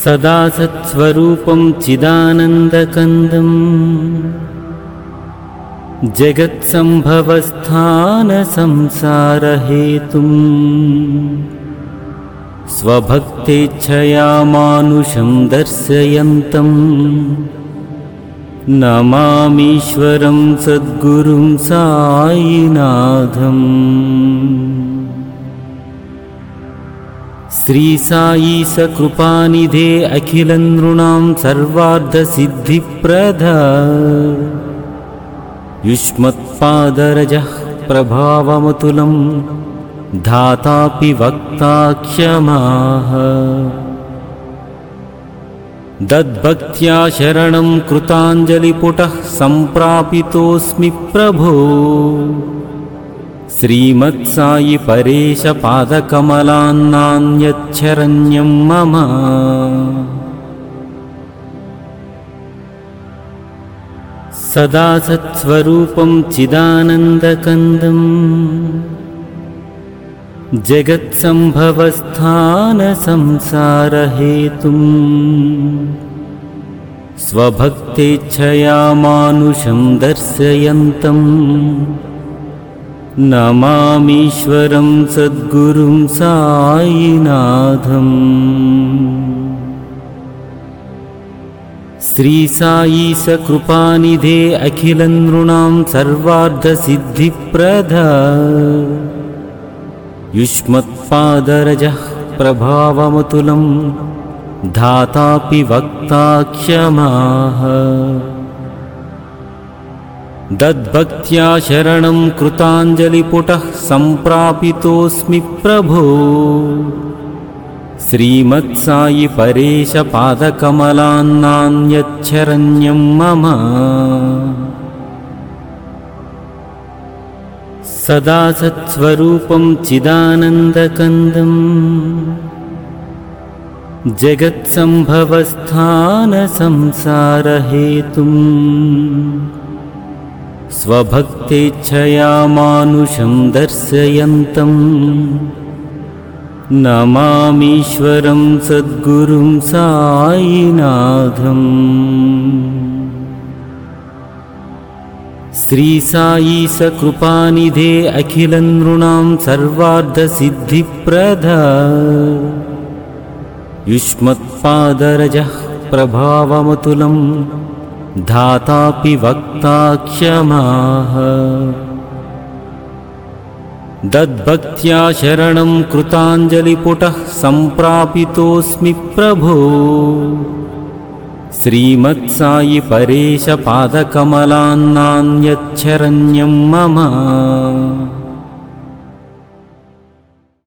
सदा सत्स्वरूपं चिदानन्दकन्दं जगत्सम्भवस्थानसंसारहेतुं स्वभक्तेच्छया मानुषं दर्शयन्तं नमामीश्वरं सद्गुरुं साईनाथम्। श्री साई सकृपानिधे अखिलनृणां सर्वार्थसिद्धिप्रदा युष्मत्पादरजः प्रभावमतुलं धातापि वक्ता क्षमाः। दद्भक्त्या शरणं कृताञ्जलिपुटः सम्प्रापितोऽस्मि प्रभो। श्रीमत्साई परेश पादकमलान्नान्यच्छरण्यं मम। सदा सत्स्वरूपं चिदानन्दकन्दं जगत्सम्भवस्थानसंसारहेतुं स्वभक्तेच्छया मानुषं दर्शयन्तं नमामीश्वरं सद्गुरुं साईनाथम्। श्री साई सकृपानिधे अखिलनृणां सर्वार्थसिद्धिप्रदा युष्मत्पादरजः प्रभावमतुलं धातापि वक्ता क्षमाः। दद्भक्त्या शरणं कृताञ्जलिपुटः सम्प्रापितोऽस्मि प्रभो। श्रीमत्साई परेश पादकमलान्नान्यच्छरण्यं मम। सदा सत्स्वरूपं चिदानन्दकन्दं जगत्सम्भवस्थानसंसारहेतुं स्वभक्तेच्छया मानुषं दर्शयन्तं नमामीश्वरं सद्गुरुं साईनाथम्। श्री साई सकृपानिधे अखिलनृणां सर्वार्थसिद्धिप्रदा युष्मत्पादरजः प्रभावमतुलं धातापि वक्ता क्षमाः। दद्भक्त्या शरणं कृताञ्जलिपुटः सम्प्रापितोऽस्मि प्रभो। श्रीमत्साई परेश पादकमलान्नान्यच्छरण्यं मम।